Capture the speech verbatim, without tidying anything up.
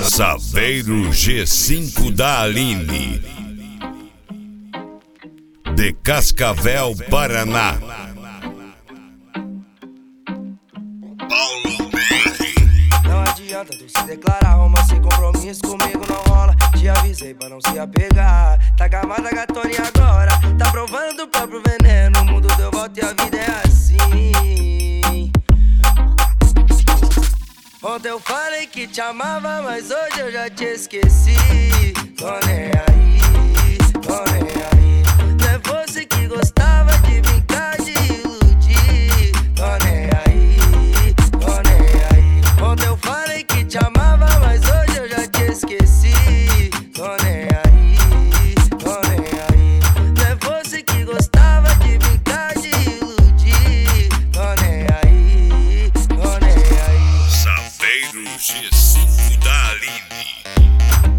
Saveiro G cinco da Aline, de Cascavel, Paraná. Não adianta tu se declarar romance sem compromisso, comigo não rola. Te avisei pra não se apegar. Tá gamada gatoninha agora, tá provando do próprio veneno. O mundo deu volta e a vida é assim. Ontem eu falei que te amava, mas hoje eu já te esqueci. Tô nem aí, tô nem aí. Não é você que gostava de brincar, de iludir. Tô nem aí, tô nem aí. Ontem eu falei que te amava, mas hoje eu já te esqueci. Tô nem aí, tô nem aí. Não é você que gostava de brincar, de iludir. Tô nem aí, tô nem aí. Saveiro G cinco da Aline.